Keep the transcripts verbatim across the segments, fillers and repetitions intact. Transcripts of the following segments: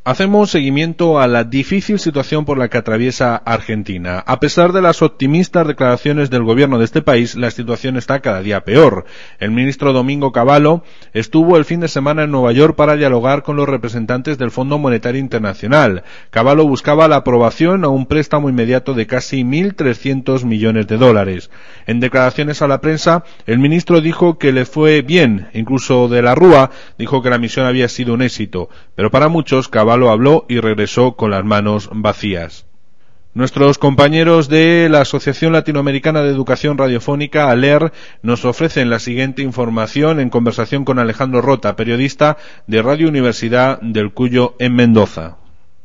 Hacemos seguimiento a la difícil situación por la que atraviesa Argentina. A pesar de las optimistas declaraciones del gobierno de este país, la situación está cada día peor. El ministro Domingo Cavallo estuvo el fin de semana en Nueva York para dialogar con los representantes del Fondo Monetario Internacional. Cavallo buscaba la aprobación a un préstamo inmediato de casi mil trescientos millones de dólares. En declaraciones a la prensa, el ministro dijo que le fue bien. Incluso de la Rúa dijo que la misión había sido un éxito. Pero para muchos, Cavallo habló y regresó con las manos vacías. Nuestros compañeros de la Asociación Latinoamericana de Educación Radiofónica, ALER, nos ofrecen la siguiente información en conversación con Alejandro Rota, periodista de Radio Universidad del Cuyo en Mendoza.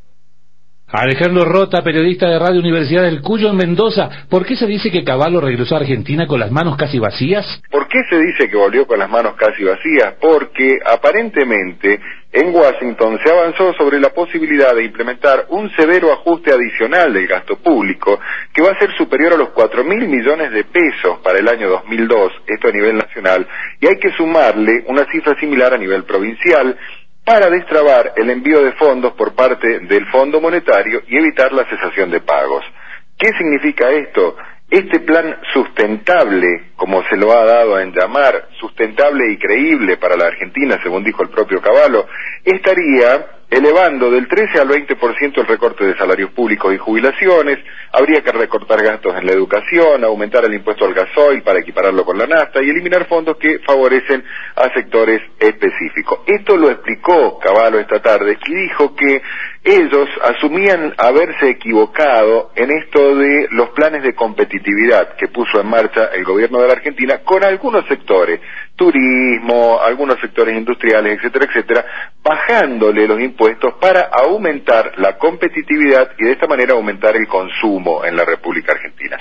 Alejandro Rota, periodista de Radio Universidad del Cuyo en Mendoza. ¿Por qué se dice que Cavallo regresó a Argentina con las manos casi vacías? ¿Por qué se dice que volvió con las manos casi vacías? Porque aparentemente en Washington se avanzó sobre la posibilidad de implementar un severo ajuste adicional del gasto público que va a ser superior a los cuatro mil millones de pesos para el año dos mil dos, esto a nivel nacional, y hay que sumarle una cifra similar a nivel provincial para destrabar el envío de fondos por parte del Fondo Monetario y evitar la cesación de pagos. ¿Qué significa esto? Este plan sustentable, como se lo ha dado en llamar, sustentable y creíble para la Argentina, según dijo el propio Cavallo, estaría elevando del trece al veinte por ciento el recorte de salarios públicos y jubilaciones, habría que recortar gastos en la educación, aumentar el impuesto al gasoil para equipararlo con la nafta y eliminar fondos que favorecen a sectores específicos. Esto lo explicó Cavallo esta tarde y dijo que ellos asumían haberse equivocado en esto de los planes de competitividad que puso en marcha el gobierno de la Argentina con algunos sectores, turismo, algunos sectores industriales, etcétera, etcétera, bajándole los impuestos para aumentar la competitividad y de esta manera aumentar el consumo en la República Argentina.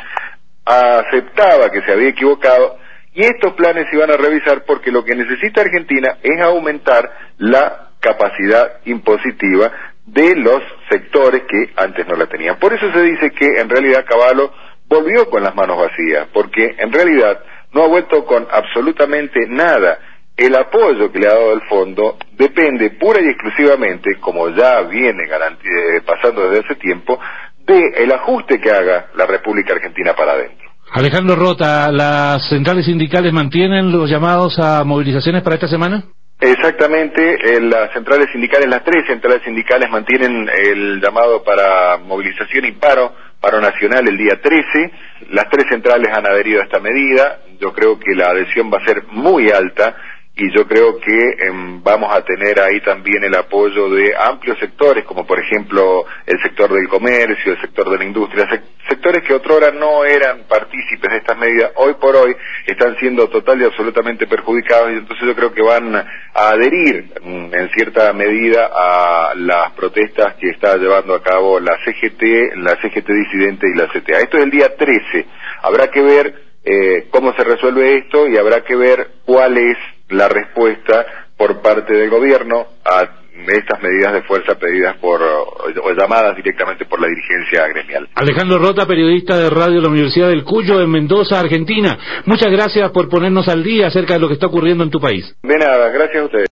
Aceptaba que se había equivocado y estos planes se iban a revisar porque lo que necesita Argentina es aumentar la capacidad impositiva de los sectores que antes no la tenían. Por eso se dice que en realidad Cavallo volvió con las manos vacías, porque en realidad no ha vuelto con absolutamente nada. El apoyo que le ha dado el fondo depende pura y exclusivamente, como ya viene pasando desde hace tiempo, del ajuste que haga la República Argentina para adentro. Alejandro Rota, ¿las centrales sindicales mantienen los llamados a movilizaciones para esta semana? Exactamente, en las centrales sindicales, las tres centrales sindicales mantienen el llamado para movilización y paro, paro nacional el día trece. Las tres centrales han adherido a esta medida. Yo creo que la adhesión va a ser muy alta y yo creo que eh, vamos a tener ahí también el apoyo de amplios sectores, como por ejemplo el sector del comercio, el sector de la industria, sec sectores que otrora no eran partícipes de estas medidas, hoy por hoy están siendo total y absolutamente perjudicados y entonces yo creo que van a adherir mm, en cierta medida a las protestas que está llevando a cabo la C G T, la C G T disidente y la C T A. Esto es el día trece, habrá que ver eh, cómo se resuelve esto y habrá que ver cuál es la respuesta por parte del gobierno a estas medidas de fuerza pedidas por o llamadas directamente por la dirigencia gremial. Alejandro Rota, periodista de Radio de la Universidad del Cuyo en Mendoza, Argentina. Muchas gracias por ponernos al día acerca de lo que está ocurriendo en tu país. De nada, gracias a ustedes.